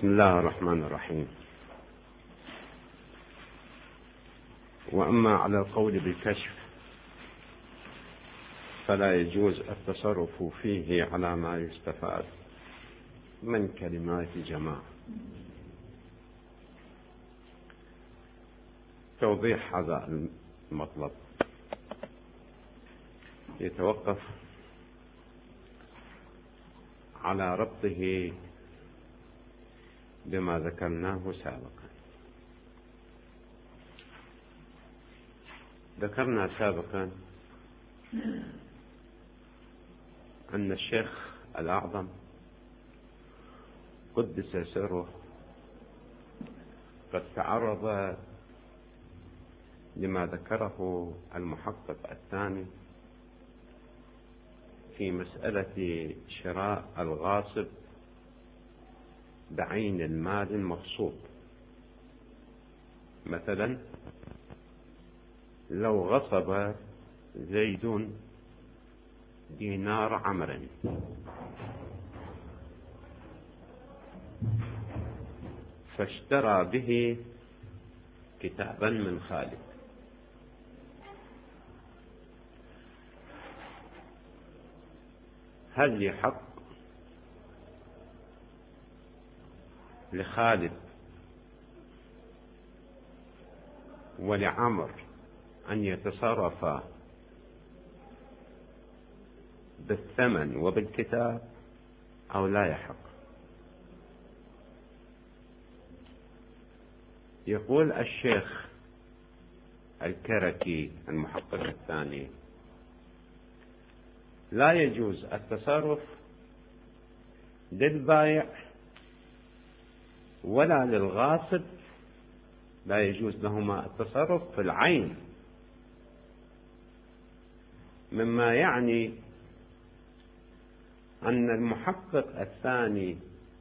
بسم الله الرحمن الرحيم. وأما على القول بالكشف فلا يجوز التصرف فيه على ما يستفاد من كلمات جماعة. توضيح هذا المطلب يتوقف على ربطه بما ذكرناه سابقا. ذكرنا سابقا أن الشيخ الأعظم قدس سره قد تعرض لما ذكره المحقق الثاني في مسألة شراء الغاصب بعين المال المغصوب. مثلا لو غصب زيد دينار عمرو فاشترى به كتابا من خالد، هل يحق لخالد ولعمر أن يتصرفا بالثمن وبالكتاب أو لا يحق؟ يقول الشيخ الكركي المحقق الثاني: لا يجوز التصرف للبائع ولا للغاصب، لا يجوز لهما التصرف في العين، مما يعني أن المحقق الثاني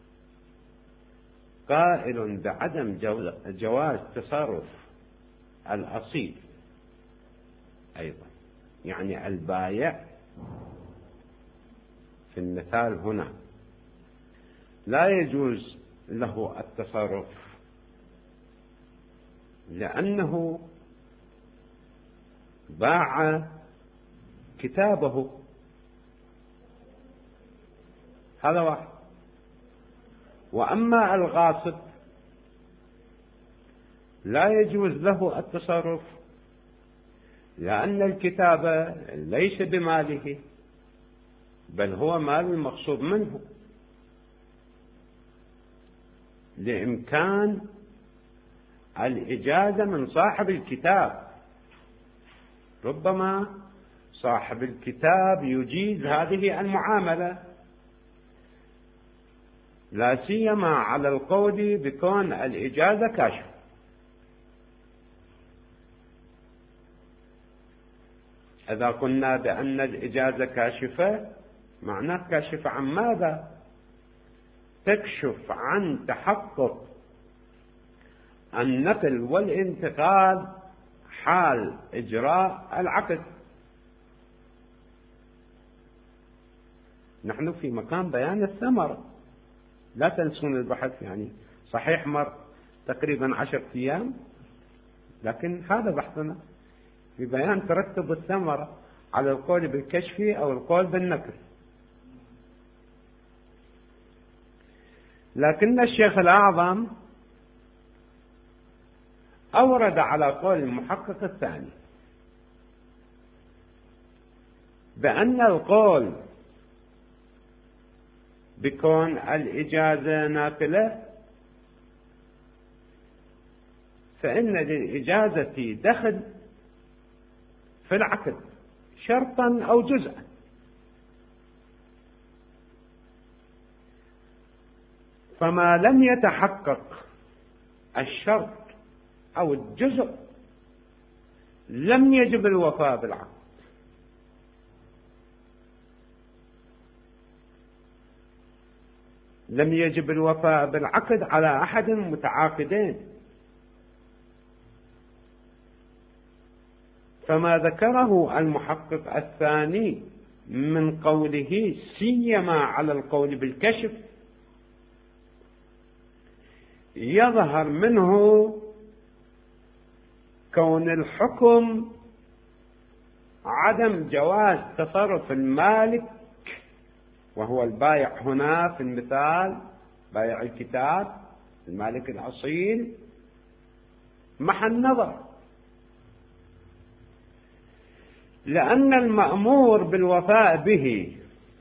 قائل بعدم جواز تصرف الأصيل أيضا، يعني البائع في المثال هنا لا يجوز له التصرف لأنه باع كتابه، هذا واحد. وأما الغاصب لا يجوز له التصرف لأن الكتاب ليس بماله بل هو مال المغصوب منه، لإمكان الإجازة من صاحب الكتاب. ربما صاحب الكتاب يجيز هذه المعاملة، لا سيما على القول بكون الإجازة كاشفة. إذا قلنا بأن الإجازة كاشفة معناه كاشفة عن ماذا؟ تكشف عن تحقق النقل والانتقال حال إجراء العقد. نحن في مقام بيان الثمرة، لا تنسون البحث، يعني صحيح مر تقريبا 10 أيام، لكن هذا بحثنا في بيان ترتب الثمرة على القول بالكشف أو القول بالنقل. لكن الشيخ الأعظم أورد على قول المحقق الثاني بأن القول بكون الإجازة ناقلة فإن للإجازة دخل في العقد شرطا أو جزءا، فما لم يتحقق الشرط أو الجزء لم يجب الوفاء بالعقد. لم يجب الوفاء بالعقد على أحد متعاقدين، فما ذكره المحقق الثاني من قوله سيما على القول بالكشف يظهر منه كون الحكم عدم جواز تصرف المالك وهو البائع هنا في المثال بائع الكتاب المالك الأصيل محل نظر، لأن المأمور بالوفاء به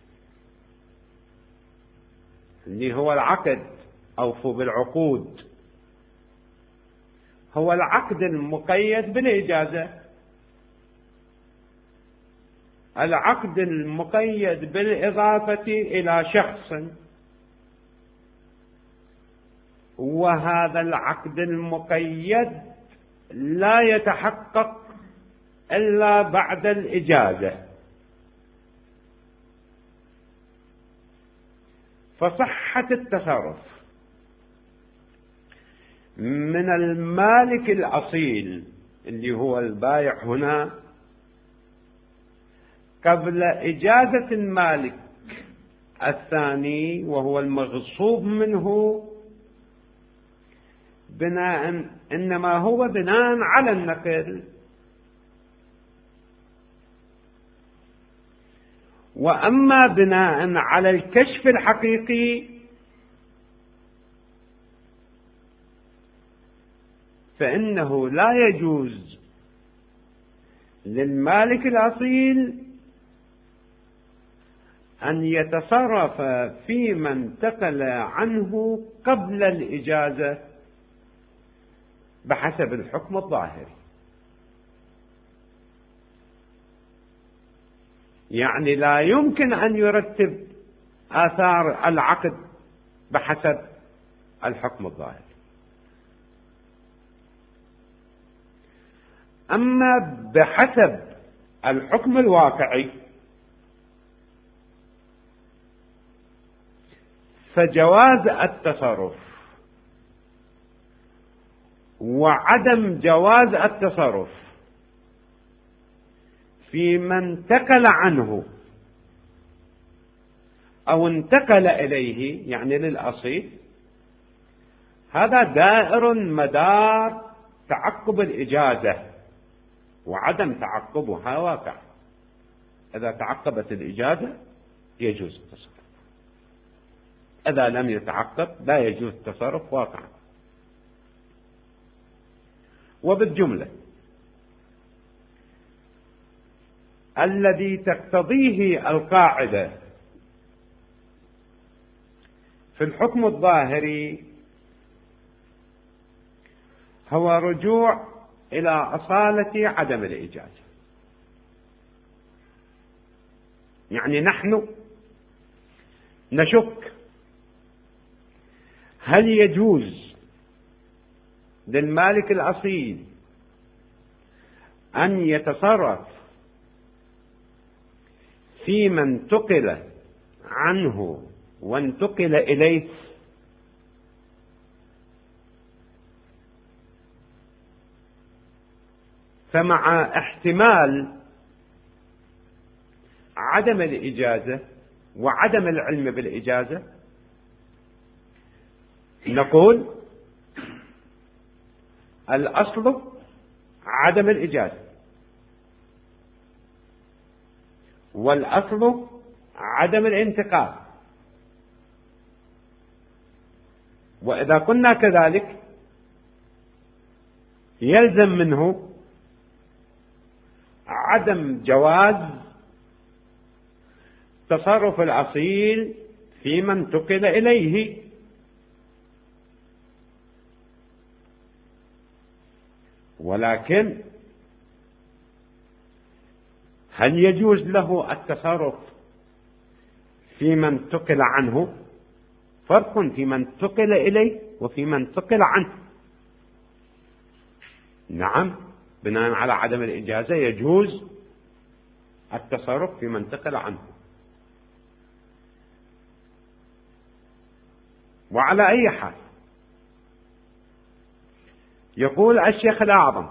اللي هو العقد، أوفوا بالعقود، هو العقد المقيد بالإجازة، العقد المقيد بالإضافة إلى شخص، وهذا العقد المقيد لا يتحقق إلا بعد الإجازة. فصحة التصرف من المالك الأصيل اللي هو البائع هنا قبل إجازة المالك الثاني وهو المغصوب منه إنما هو بناء على النقل، وأما بناء على الكشف الحقيقي فإنه لا يجوز للمالك الأصيل أن يتصرف فيما انتقل عنه قبل الإجازة بحسب الحكم الظاهري. يعني لا يمكن أن يرتب آثار العقد بحسب الحكم الظاهري. أما بحسب الحكم الواقعي فجواز التصرف وعدم جواز التصرف في من انتقل عنه أو انتقل إليه يعني للأصيل، هذا دائر مدار تعقب الإجازة وعدم تعقبها واقع. إذا تعقبت الإجازة يجوز التصرف، إذا لم يتعقب لا يجوز التصرف واقعا. وبالجملة الذي تقتضيه القاعدة في الحكم الظاهري هو رجوع إلى أصالة عدم الإجازة. يعني نحن نشك هل يجوز للمالك الأصيل أن يتصرف في من انتقل عنه وانتقل إليه، فمع احتمال عدم الإجازة وعدم العلم بالإجازة نقول الأصل عدم الإجازة والأصل عدم الانتقال. وإذا قلنا كذلك يلزم منه عدم جواز تصرف الأصيل في من انتقل إليه. ولكن هل يجوز له التصرف في من انتقل عنه؟ فرق في من انتقل إليه وفي من انتقل عنه. نعم، بناء على عدم الإجازة يجوز التصرف في من انتقل عنه. وعلى أي حال يقول الشيخ الأعظم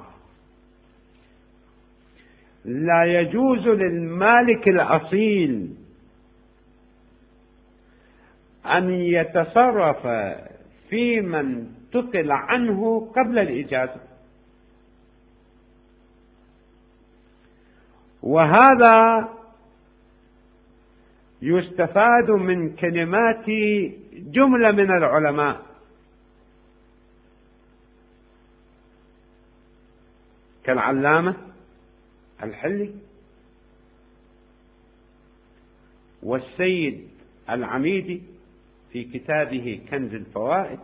لا يجوز للمالك الأصيل أن يتصرف في من انتقل عنه قبل الإجازة. وهذا يستفاد من كلمات جملة من العلماء كالعلامة الحلي والسيد العميدي في كتابه كنز الفوائد،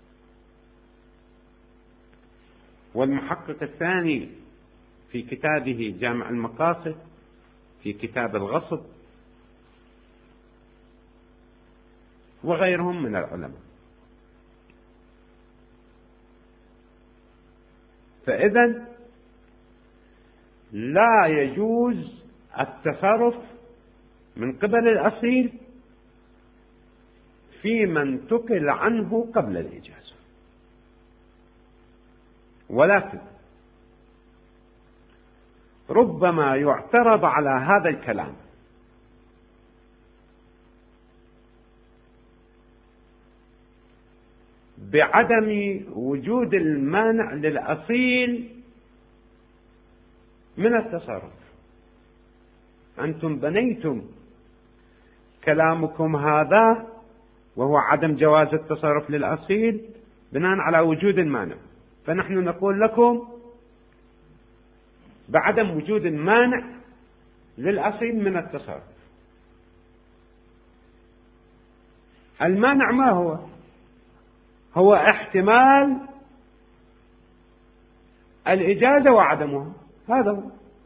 والمحقق الثاني في كتابه جامع المقاصد في كتاب الغصب، وغيرهم من العلماء. فإذا لا يجوز التصرف من قبل الأصيل فيما انتقل عنه قبل الإجازة، ولكن ربما يعترض على هذا الكلام بعدم وجود المانع للأصيل من التصرف. أنتم بنيتم كلامكم هذا وهو عدم جواز التصرف للأصيل بناء على وجود المانع، فنحن نقول لكم بعدم وجود المانع للأصيل من التصرف. المانع ما هو؟ هو احتمال الإجازة وعدمها، هذا هو.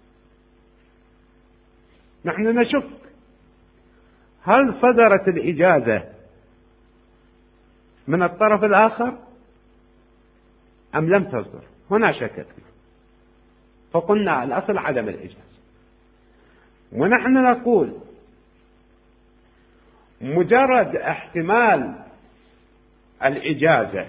نحن نشك هل صدرت الإجازة من الطرف الآخر أم لم تصدر، هنا شككنا فقلنا الأصل عدم الإجازة. ونحن نقول مجرد احتمال الإجازة،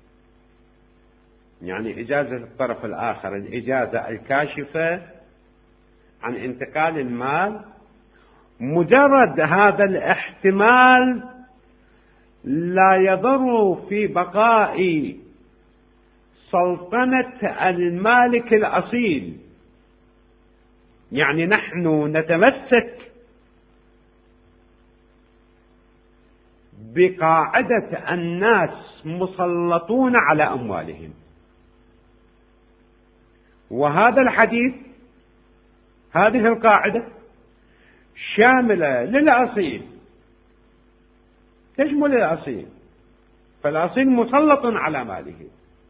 يعني إجازة الطرف الآخر، الإجازة الكاشفة عن انتقال المال، مجرد هذا الاحتمال لا يضر في بقاء سلطنة المالك الأصيل. يعني نحن نتمسك بقاعدة الناس مسلطون على أموالهم، وهذا الحديث، هذه القاعدة شاملة للأصيل، تشمل الأصيل، فالأصيل مسلط على ماله.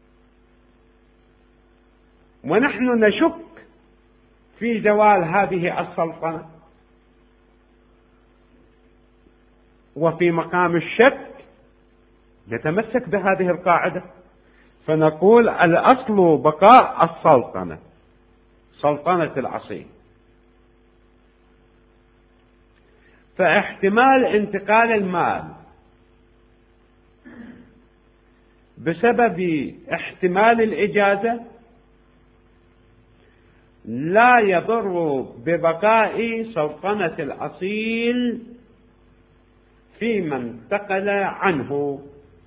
ونحن نشك في زوال هذه السلطنة، وفي مقام الشك نتمسك بهذه القاعدة، فنقول الأصل بقاء السلطنة، سلطنة الأصيل. فاحتمال انتقال المال بسبب احتمال الإجازة لا يضر ببقاء سلطنة الأصيل فيما انتقل عنه.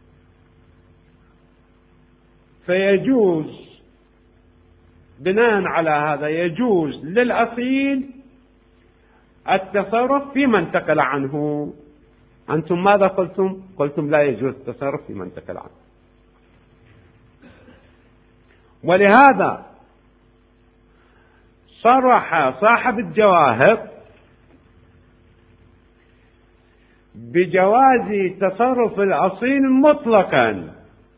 فيجوز بناء على هذا، يجوز للأصيل التصرف فيما انتقل عنه. أنتم ماذا قلتم؟ قلتم لا يجوز التصرف فيما انتقل عنه. ولهذا صرح صاحب الجواهر بجواز تصرف الأصيل مطلقا،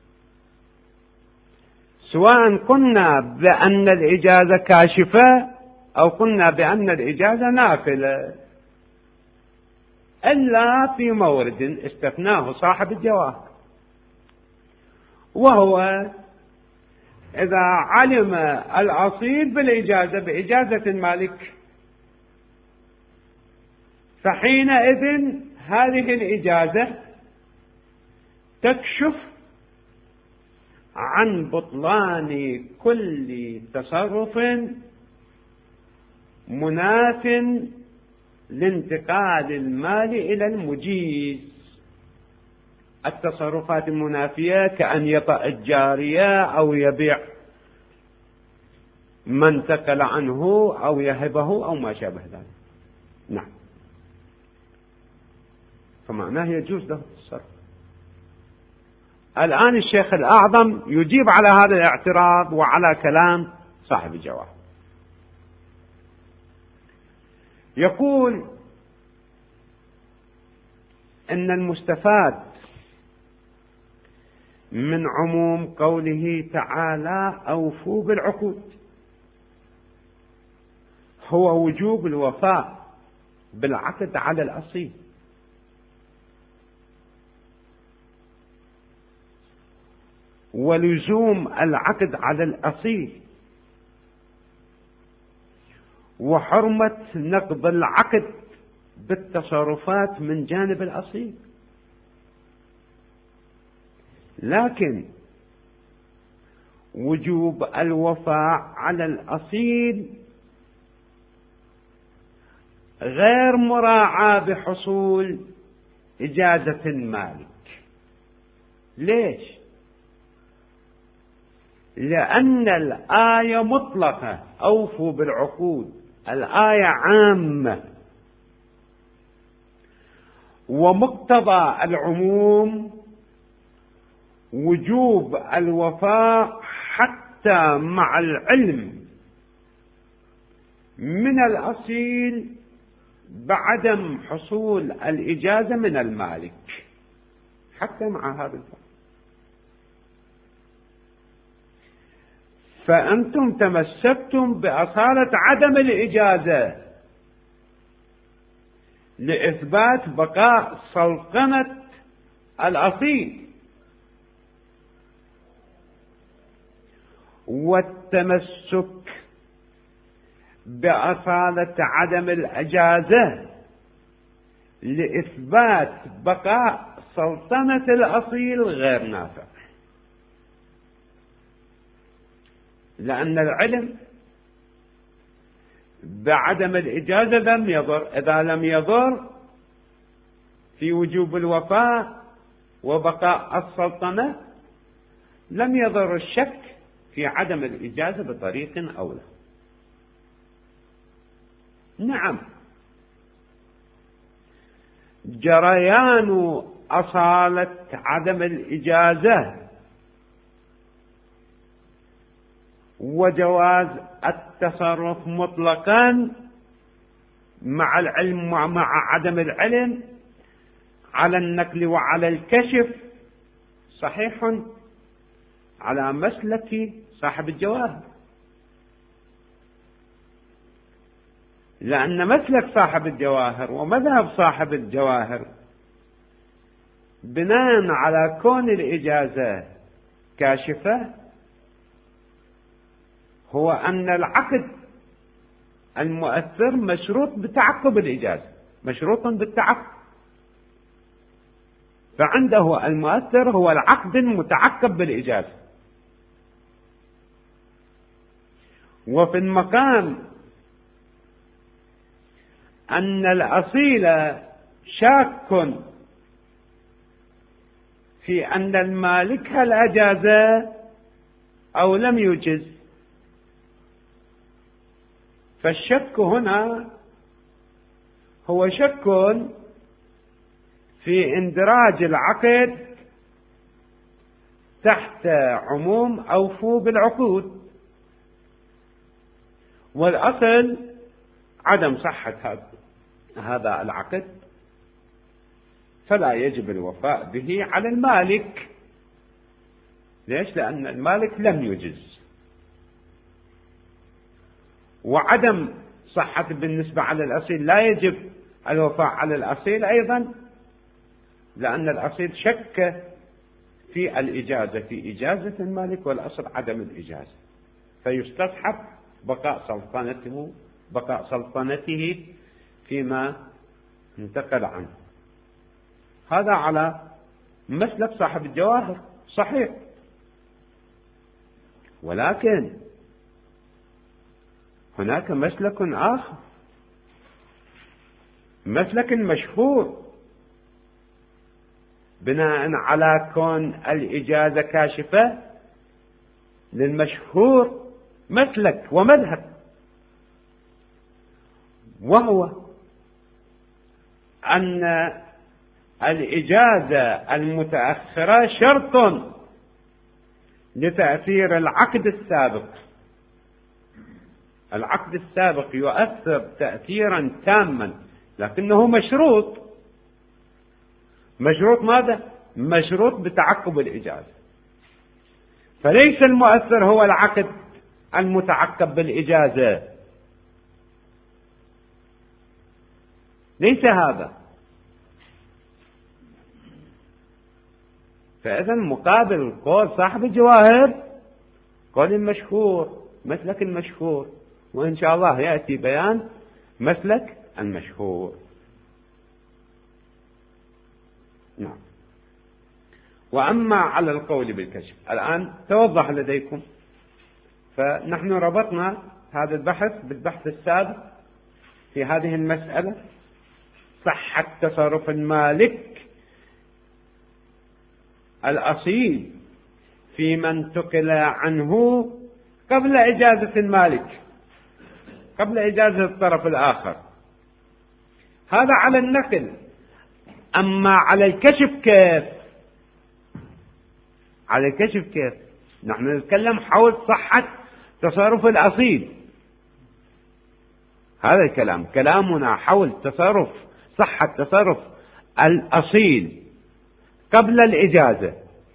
سواء قلنا بأن الإجازة كاشفة أو قلنا بأن الإجازة نافلة، إلا في مورد استثناه صاحب الجواهر، وهو إذا علم الأصيل بالإجازة، بإجازة المالك، فحينئذ هذه الإجازة تكشف عن بطلان كل تصرف مناف لانتقال المال إلى المجيز التصرفات المنافية كأن يطأ الجارية أو يبيع ما انتقل عنه أو يهبه أو ما شابه ذلك. نعم، فمعناه يجوز له التصرف. الآن الشيخ الأعظم يجيب على هذا الاعتراض وعلى كلام صاحب الجواب. يقول إن المستفاد من عموم قوله تعالى أوفوا بالعقود هو وجوب الوفاء بالعقد على الأصيل، ولزوم العقد على الأصيل، وحرمة نقض العقد بالتصرفات من جانب الأصيل. لكن وجوب الوفاء على الأصيل غير مراعاة بحصول إجازة المالك. ليش؟ لأن الآية مطلقة، أوفوا بالعقود، الآية عامة، ومقتضى العموم وجوب الوفاء حتى مع العلم من الأصيل بعدم حصول الإجازة من المالك، حتى مع هذا الفرق. فأنتم تمسكتم بأصالة عدم الإجازة لإثبات بقاء سلطنة الأصيل، والتمسك بأصالة عدم الإجازة لإثبات بقاء سلطنة الأصيل غير نافع، لأن العلم بعدم الإجازة لم يضر. إذا لم يضر في وجوب الوفاء وبقاء السلطنة لم يضر الشك في عدم الإجازة بطريق أولى. نعم، جريان أصالة عدم الإجازة وجواز التصرف مطلقا مع العلم ومع عدم العلم على النقل وعلى الكشف صحيح على مسلك صاحب الجواهر، لأن مسلك صاحب الجواهر ومذهب صاحب الجواهر بناء على كون الإجازة كاشفة هو أن العقد المؤثر مشروط بتعقب الإجازة، مشروط بالتعقب، فعنده المؤثر هو العقد المتعقب بالإجازة. وفي المقام أن الأصيل شاك في أن المالك هل أجاز أو لم يجز، فالشك هنا هو شك في اندراج العقد تحت عموم أوفوا بالعقود، والأصل عدم صحة هذا العقد، فلا يجب الوفاء به على المالك. ليش؟ لأن المالك لم يجز. وعدم صحة بالنسبة على الأصيل لا يجب الوفاء على الأصيل أيضا، لأن الأصيل شك في الإجازة، في إجازة المالك، والأصل عدم الإجازة، فيستصحب بقاء سلطنته فيما انتقل عنه. هذا على مسلك صاحب الجواهر صحيح، ولكن هناك مسلك آخر، مسلك مشهور بناء على كون الإجازة كاشفة للمشهور مسلك ومذهب، وهو أن الإجازة المتأخرة شرط لتأثير العقد السابق. العقد السابق يؤثر تأثيرا تاما، لكنه مشروط. مشروط ماذا؟ مشروط بتعقب الإجازة. فليس المؤثر هو العقد المتعقب بالإجازة، ليس هذا. فإذا مقابل قول صاحب الجواهر قول المشهور، مسلك المشهور، وإن شاء الله يأتي بيان مسلك المشهور. نعم. وأما على القول بالكشف، الآن توضح لديكم، فنحن ربطنا هذا البحث بالبحث السابق في هذه المسألة: صحة تصرف المالك الأصيل في من انتقل عنه قبل إجازة المالك، قبل إجازة الطرف الآخر. هذا على النقل. أما على الكشف كيف؟ على الكشف كيف؟ نحن نتكلم حول صحة تصرف الأصيل. هذا الكلام، كلامنا حول تصرف، صحة تصرف الأصيل قبل الإجازة.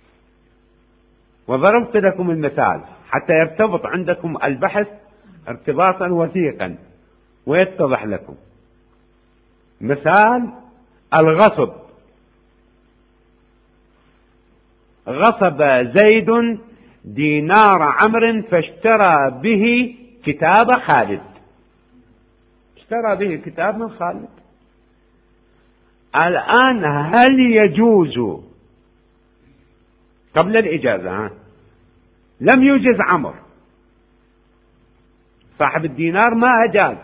وضربت لكم المثال حتى يرتبط عندكم البحث ارتباطا وثيقا ويتضح لكم. مثال الغصب: غصب زيد دينار عمرو فاشترى به كتاب خالد. اشترى به كتاب من خالد. الآن هل يجوز قبل الإجازة؟ لم يجز عمرو، صاحب الدينار ما أجاز.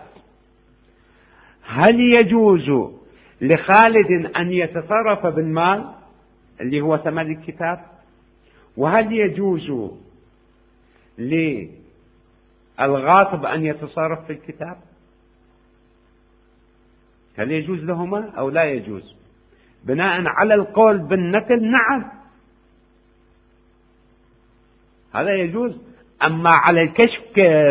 هل يجوز لخالد أن يتصرف بالمال اللي هو ثمن الكتاب؟ وهل يجوز للغاصب أن يتصرف في الكتاب؟ هل يجوز لهما أو لا يجوز؟ بناء على القول بالنقل نعم، هذا يجوز. أما على الكشف كيف؟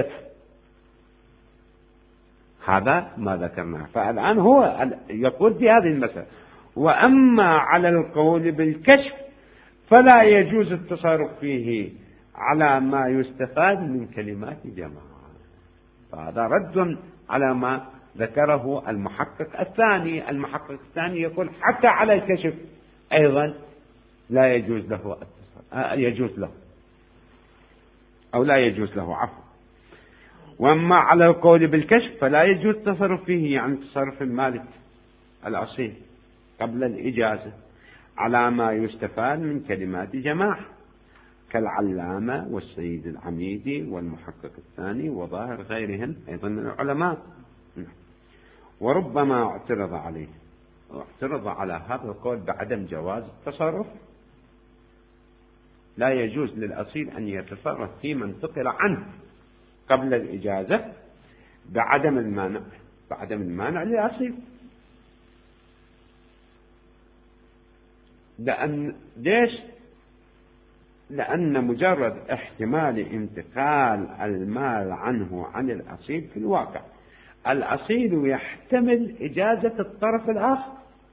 هذا ما ذكرناه. فالآن هو يقول في هذه المسألة: وأما على القول بالكشف فلا يجوز التصرف فيه على ما يستفاد من كلمات جماعة. فهذا رد على ما ذكره المحقق الثاني. المحقق الثاني يقول حتى على الكشف أيضا لا يجوز له يجوز له أو لا يجوز له، عفوا. وأما على القول بالكشف فلا يجوز التصرف فيه، يعني تصرف المالك الأصيل قبل الإجازة على ما يستفاد من كلمات جماعة كالعلامة والسيد العميدي والمحقق الثاني وظاهر غيرهم أيضا من العلماء. وربما اعترض عليه، اعترض على هذا القول بعدم جواز التصرف. لا يجوز للأصيل أن يتصرف فيما انتقل عنه قبل الإجازة بعدم المانع، بعدم المانع للأصيل. ليش؟ لأن مجرد احتمال انتقال المال عنه عن الأصيل في الواقع الأصيل يحتمل إجازة الطرف الآخر.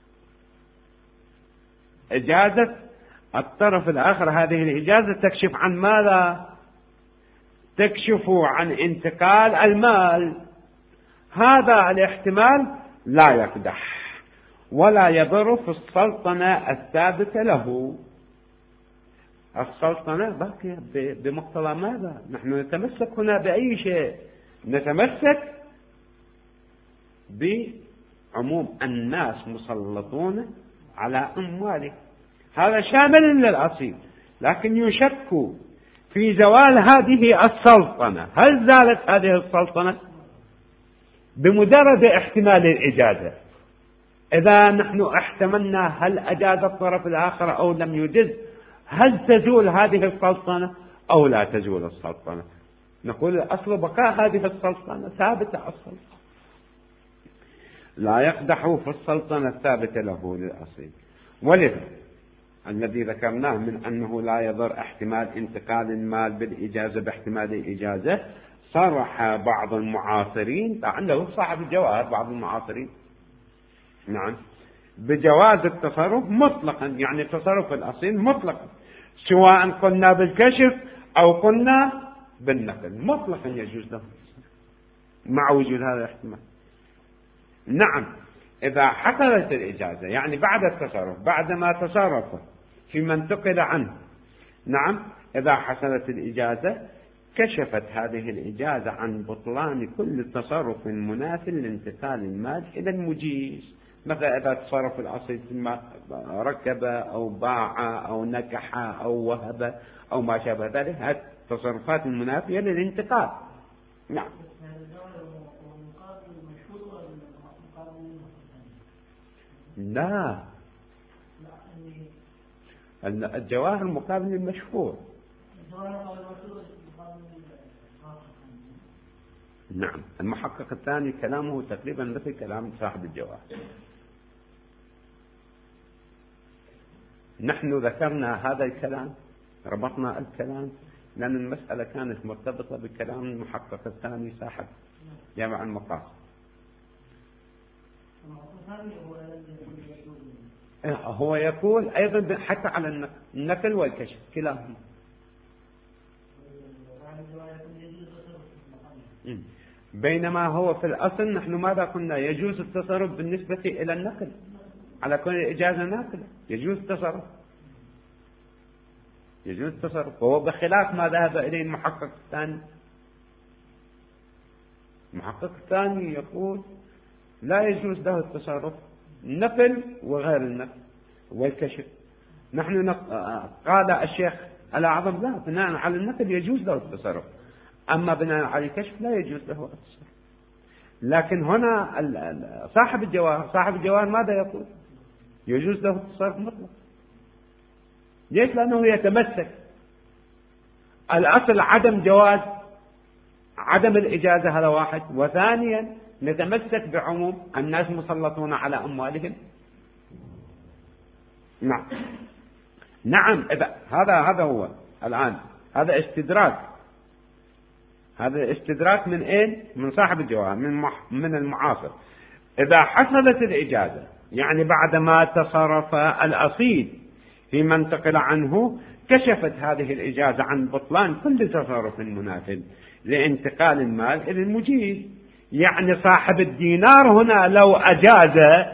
إجازة الطرف الآخر، هذه الإجازة تكشف عن ماذا؟ تكشف عن انتقال المال. هذا الاحتمال لا يقدح ولا يضر في السلطنة الثابتة له. السلطنة باقية بمقتضى ماذا؟ نحن نتمسك هنا بأي شيء؟ نتمسك بعموم الناس مسلطون على أمواله. هذا شامل للأصيل، لكن يشك في زوال هذه السلطنة. هل زالت هذه السلطنة؟ بمجرد احتمال الإجازة. إذا نحن احتملنا هل أجاز الطرف الآخر أو لم يجز، هل تزول هذه السلطنة أو لا تزول السلطنة؟ نقول أصل بقاء هذه السلطنة ثابتة أصلا، لا يقدح في السلطنة الثابتة له للأصيل. ولذا الذي ذكرناه من أنه لا يضر احتمال انتقال المال بالإجازة باحتمال الإجازة، صرح بعض المعاصرين، لعله صاحب الجواهر بعض المعاصرين، نعم، بجواز التصرف مطلقا، يعني التصرف الأصيل مطلقا، سواء قلنا بالكشف أو قلنا بالنقل، مطلقا يجوز له مع وجود هذا الاحتمال. نعم، إذا حصلت الإجازة، يعني بعد التصرف، بعدما تصرف في من انتقل عنه، نعم، إذا حصلت الإجازة كشفت هذه الإجازة عن بطلان كل تصرف مناسب لانتقال المال إلى المجيز. مثلا إذا تصرف الأصيل ثم ركب أو باع أو نكح أو وهب أو ما شابه ذلك، هذه التصرفات المنافية للانتقال. نعم. لا، الجواهر مقابل المشهور. نعم، المحقق الثاني كلامه تقريبا مثل كلام صاحب الجواهر. نحن ذكرنا هذا الكلام، ربطنا الكلام لأن المسألة كانت مرتبطة بكلام المحقق الثاني صاحب جامع المقاصد. هو يقول أيضا حتى على النقل والكشف كلاهما. بينما هو في الأصل نحن ماذا قلنا؟ يجوز التصرف بالنسبة إلى النقل، على كل إجازة ناقلة يجوز التصرف، يجوز التصرف، وهو بخلاف ما ذهب إليه المحقق الثاني. المحقق الثاني يقول لا يجوز له التصرف، النقل وغير النقل والكشف. نحن قال الشيخ الأعظم لا، بناء على النقل يجوز له التصرف، أما بناء على الكشف لا يجوز له التصرف. لكن هنا صاحب الجواهر ماذا يقول؟ يجوز له التصرف مطلق. ليش؟ لأنه يتمسك الأصل عدم جواز، عدم الإجازة، هذا واحد، وثانيا نتمسك بعموم الناس مسلطون على أموالهم. نعم، نعم، هذا هو الآن، هذا استدراك، هذا استدراك من أين؟ من صاحب الجواهر، من المعاصر. إذا حصلت الإجازة، يعني بعدما تصرف الأصيل فيما انتقل عنه، كشفت هذه الإجازة عن بطلان كل تصرف مناسب لانتقال المال إلى المجيز. يعني صاحب الدينار هنا لو أجاز،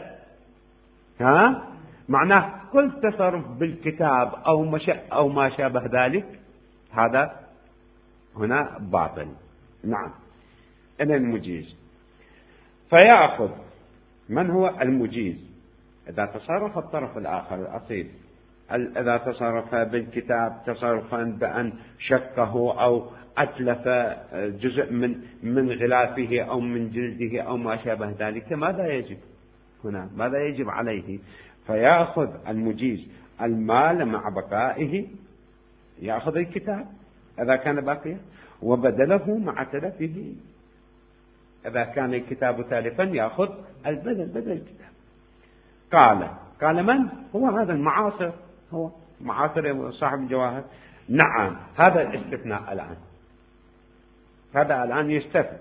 معناه كل تصرف بالكتاب أو ما شابه ذلك، هذا هنا باطل. نعم، إلى المجيز. فيأخذ من هو المجيز؟ إذا تصرف الطرف الآخر الأصيل، إذا تصرف بالكتاب تصرفا بأن شقه أو أتلف جزء من غلافه أو من جلده أو ما شابه ذلك، ماذا يجب هنا؟ ماذا يجب عليه؟ فيأخذ المجيز المال مع بقائه، يأخذ الكتاب إذا كان باقيا، وبدله مع تلفه. إذا كان الكتاب تالفا يأخذ البدل بدل الكتاب. قال من هو هذا المعاصر؟ هو معاصر صاحب الجواهر. نعم، هذا الاستثناء الآن، هذا الآن يستثنى،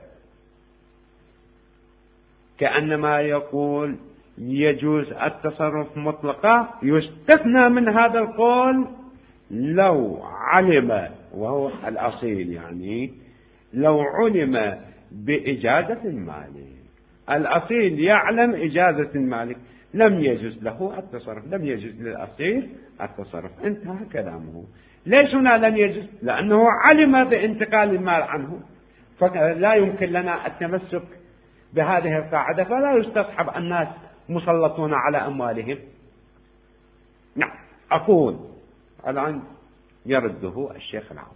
كأنما يقول يجوز التصرف مطلقا، يستثنى من هذا القول لو علم، وهو الأصيل، يعني لو علم بإجازة المالك، الأصيل يعلم إجازة المالك، لم يجوز له التصرف، لم يجوز للأصيل التصرف. انتهى كلامه. ليش هنا لم يجوز؟ لأنه علم بانتقال المال عنه، فلا يمكن لنا التمسك بهذه القاعدة، فلا يستصحب الناس مسلطون على أموالهم. نعم، أقول الآن يرده الشيخ العام،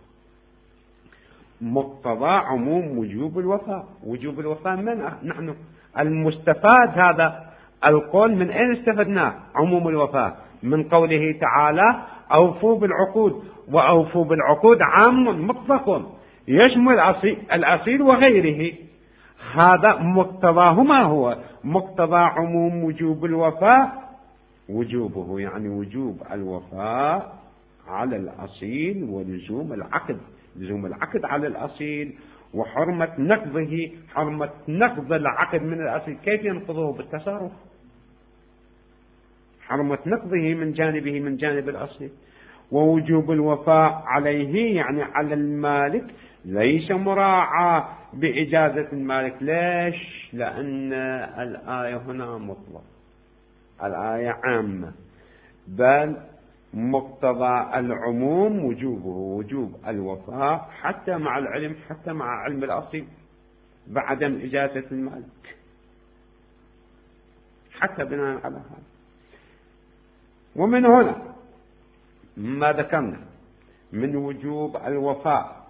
مقتضى عموم وجوب الوفاء. وجوب الوفاء من نحن المستفاد هذا القول من أين استفدنا عموم الوفاء؟ من قوله تعالى أوفوا بالعقود، وأوفوا بالعقود عام مطلق يشمل الأصيل وغيره. هذا مقتضاهما هو مقتضى عموم وجوب الوفاء، وجوبه يعني وجوب الوفاء على الأصيل، ولزوم العقد، لزوم العقد على الأصيل، وحرمة نقضه، حرمة نقض العقد من الأصيل. كيف ينقضه؟ بالتصرف. حرمة نقضه من جانبه، من جانب الأصيل. ووجوب الوفاء عليه يعني على المالك ليس مراعاة بإجازة المالك. ليش؟ لأن الآية هنا مطلق، الآية عامة، بل مقتضى العموم وجوبه، وجوب الوفاء حتى مع العلم، حتى مع علم الأصيل بعدم إجازة المالك، حتى بناء على هذا. ومن هنا ما ذكرنا من وجوب الوفاء،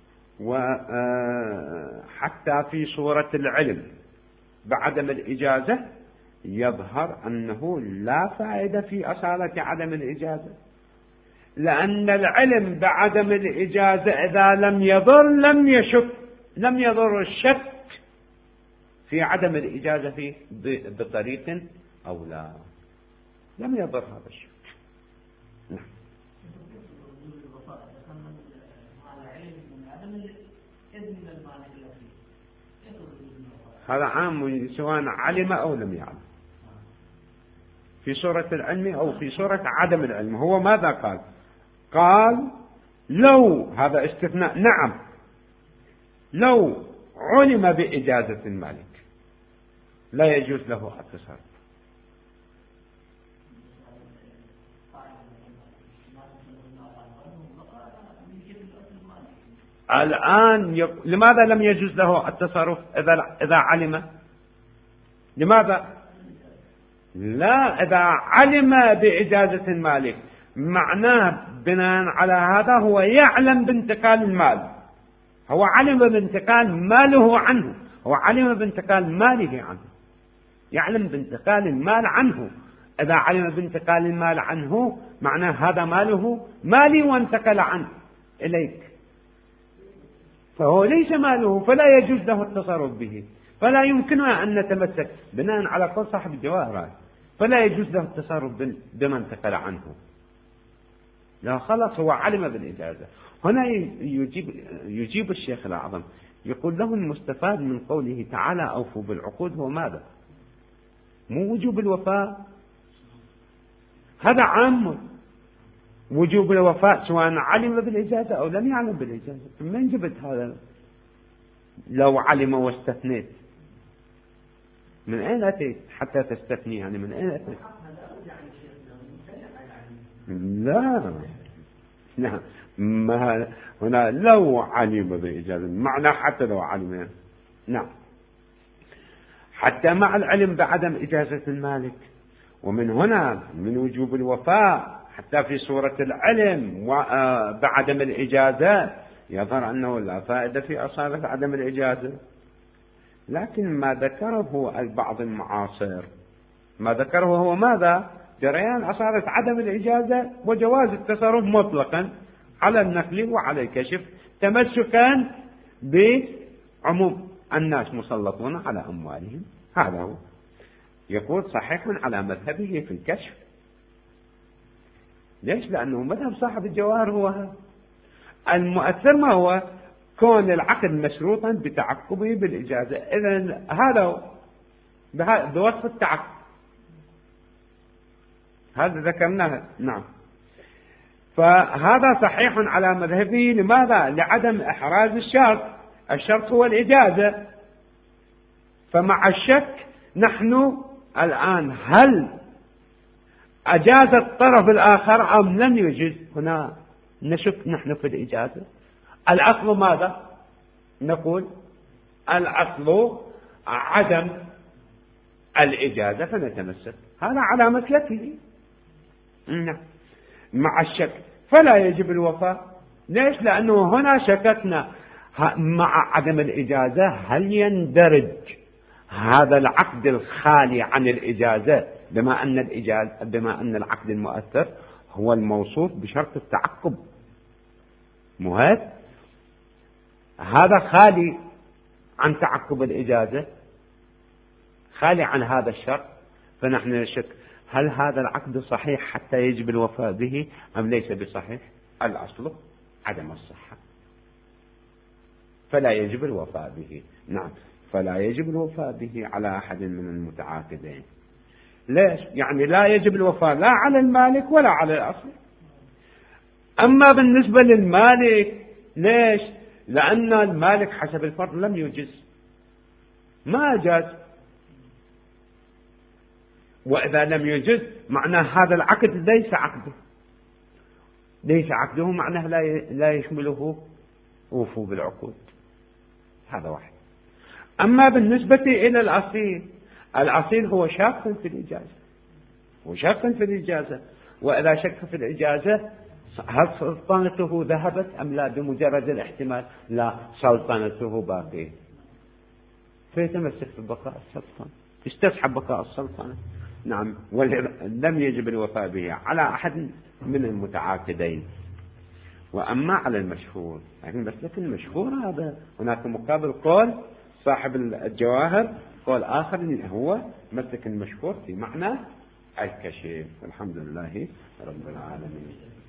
وحتى في صورة العلم بعدم الإجازة يظهر أنه لا فائدة في أصالة عدم الإجازة، لأن العلم بعدم الإجازة إذا لم يضر لم يضر الشك في عدم الإجازة فيه بطريق أو لا، لم يضر هذا الشك. نعم. هذا عام سواء علم أو لم يعلم، في صورة العلم أو في صورة عدم العلم. هو ماذا قال؟ قال لو، هذا استثناء، نعم، لو علم بإجازة المالك لا يجوز له التصرف. الآن لماذا لم يجوز له التصرف إذا علم؟ لماذا؟ لا، إذا علم بإجازة المالك معناه بناء على هذا هو يعلم بانتقال المال، هو علم بانتقال ماله عنه، هو علم بانتقال ماله عنه، يعلم بانتقال المال عنه. إذا علم بانتقال المال عنه معناه هذا ماله، مالي وانتقل عنه إليك، فهو ليس ماله، فلا يجوز له التصرف به، فلا يمكننا أن نتمسك بناء على قول صاحب الجواهرات، فلا يجوز له التصرف بما انتقل عنه. لا، خلاص هو علم بالإجازة. هنا يجيب الشيخ الأعظم يقول له المستفاد من قوله تعالى أوفوا بالعقود هو ماذا؟ مو وجوب الوفاء، هذا عام، وجوب الوفاء سواء علم بالإجازة أو لم يعلم بالإجازة. من جبت هذا؟ لو علم واستثنيت، من أين أتيت حتى تستثني؟ يعني من أين أتيت؟ لا، نعم، ما هنا لو علم بالإجازة معنى حتى لو علم، نعم، حتى مع العلم بعدم إجازة المالك. ومن هنا من وجوب الوفاء حتى في صورة العلم بعدم الإجازة يظهر أنه لا فائدة في أصالة عدم الإجازة. لكن ما ذكره البعض المعاصر، ما ذكره هو ماذا؟ جريان أصالة عدم الإجازة وجواز التصرف مطلقا على النقل وعلى الكشف، تمسكا بعموم الناس مسلطون على أموالهم. هذا هو يقول صحيح على مذهبه في الكشف. ليش؟ لأنه مذهب صاحب الجواهر هو المؤثر، ما هو كون العقد مشروطا بتعقبه بالإجازة، إذن هذا بوصف التعقب، هذا ذكرناه. نعم، فهذا صحيح على مذهبه. لماذا؟ لعدم إحراز الشرط هو الإجازة. فمع الشك نحن الآن هل أجاز الطرف الآخر أم لم يجز؟ هنا نشك نحن في الإجازة. الأصل ماذا؟ نقول الأصل عدم الإجازة، فنتمسك هذا على مسلكه. مع الشك فلا يجب الوفاء. ليش؟ لأنه هنا شككنا مع عدم الإجازة هل يندرج هذا العقد الخالي عن الإجازة، بما أن العقد المؤثر هو الموصوف بشرط التعقب، مو هذا خالي عن تعقب الإجازة، خالي عن هذا الشرط، فنحن نشك هل هذا العقد صحيح حتى يجب الوفاء به أم ليس بصحيح؟ الأصل عدم الصحة، فلا يجب الوفاء به. نعم، فلا يجب الوفاء به على أحد من المتعاقدين. ليش؟ يعني لا يجب الوفاء لا على المالك ولا على الأصل. أما بالنسبة للمالك، ليش؟ لأن المالك حسب الفرض لم يجز، ما أجاز، وإذا لم يجز معناه هذا العقد ليس عقده، معناه لا يشمله وفو بالعقود. هذا واحد. أما بالنسبة إلى الأصيل هو شاك في الإجازة، وإذا شك في الإجازة هل سلطنته ذهبت أم لا؟ بمجرد الاحتمال لا، سلطنته باقية، فيتمسك ببقاء السلطنة، يستسحب بقاء السلطنة. نعم، ولم يجب الوفاء به على أحد من المتعاقدين. وأما على المشهور، لكن مسلك المشهور هذا هناك مقابل قول صاحب الجواهر، قول آخر هو مسلك المشهور في معنى الكشف. الحمد لله رب العالمين.